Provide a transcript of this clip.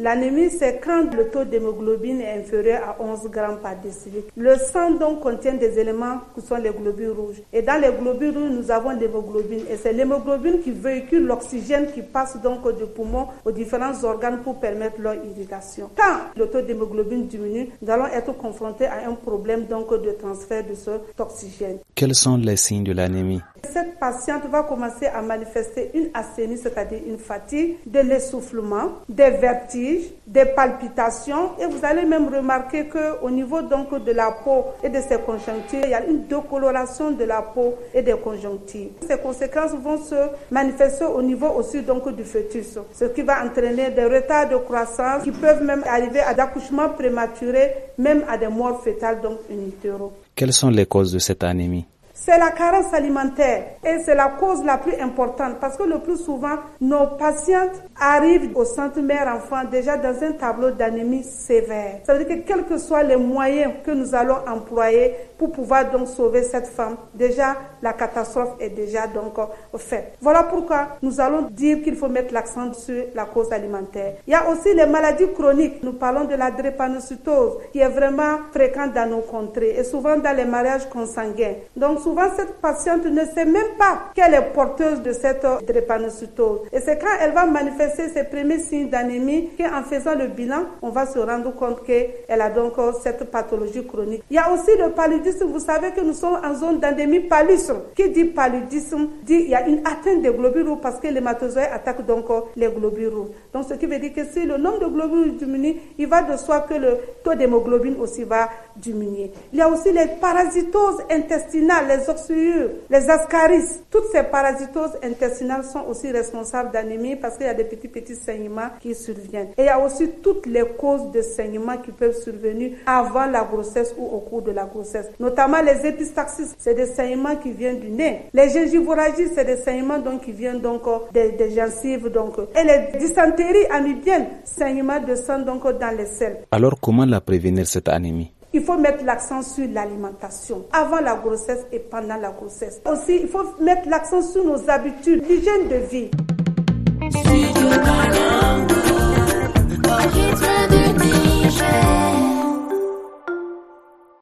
L'anémie, c'est quand le taux d'hémoglobine est inférieur à 11 grammes par décilitre. Le sang donc contient des éléments qui sont les globules rouges. Et dans les globules rouges, nous avons l'hémoglobine. Et c'est l'hémoglobine qui véhicule l'oxygène qui passe donc du poumon aux différents organes pour permettre leur irrigation. Quand le taux d'hémoglobine diminue, nous allons être confrontés à un problème donc de transfert de cet oxygène. Quels sont les signes de l'anémie? Cette patiente va commencer à manifester une asthénie, c'est-à-dire une fatigue, de l'essoufflement, des vertiges, des palpitations, et vous allez même remarquer qu'au niveau donc de la peau et de ses conjonctives, il y a une décoloration de la peau et des conjonctives. Ces conséquences vont se manifester au niveau aussi donc du fœtus, ce qui va entraîner des retards de croissance qui peuvent même arriver à des accouchements prématurés, même à des morts fœtales donc in utero. Quelles sont les causes de cette anémie? C'est la carence alimentaire et c'est la cause la plus importante parce que le plus souvent, nos patientes arrivent au centre mère-enfant déjà dans un tableau d'anémie sévère. Ça veut dire que quels que soient les moyens que nous allons employer pour pouvoir donc sauver cette femme, déjà la catastrophe est déjà donc faite. Voilà pourquoi nous allons dire qu'il faut mettre l'accent sur la cause alimentaire. Il y a aussi les maladies chroniques. Nous parlons de la drépanocytose qui est vraiment fréquente dans nos contrées et souvent dans les mariages consanguins. Donc souvent cette patiente ne sait même pas qu'elle est porteuse de cette drépanocytose. Et c'est quand elle va manifester ses premiers signes d'anémie qu'en faisant le bilan, on va se rendre compte qu'elle a donc cette pathologie chronique. Il y a aussi le paludisme. Vous savez que nous sommes en zone d'endémie paludisme. Qui dit paludisme dit il y a une atteinte des globules rouges parce que l'hématozoïde attaque donc les globules rouges. Donc ce qui veut dire que si le nombre de globules rouges diminue, il va de soi que le taux d'hémoglobine aussi va diminuer. Il y a aussi les parasitoses intestinales, les oxyures, les ascaris. Toutes ces parasitoses intestinales sont aussi responsables d'anémie parce qu'il y a des petits saignements qui surviennent. Et il y a aussi toutes les causes de saignements qui peuvent survenir avant la grossesse ou au cours de la grossesse. Notamment les épistaxis, c'est des saignements qui viennent du nez. Les gingivorragies, c'est des saignements donc qui viennent donc des gencives donc. Et les dysentéries amibiennes, saignements de sang donc dans les selles. Alors comment la prévenir cette anémie? Il faut mettre l'accent sur l'alimentation avant la grossesse et pendant la grossesse. Aussi, il faut mettre l'accent sur nos habitudes, l'hygiène de vie.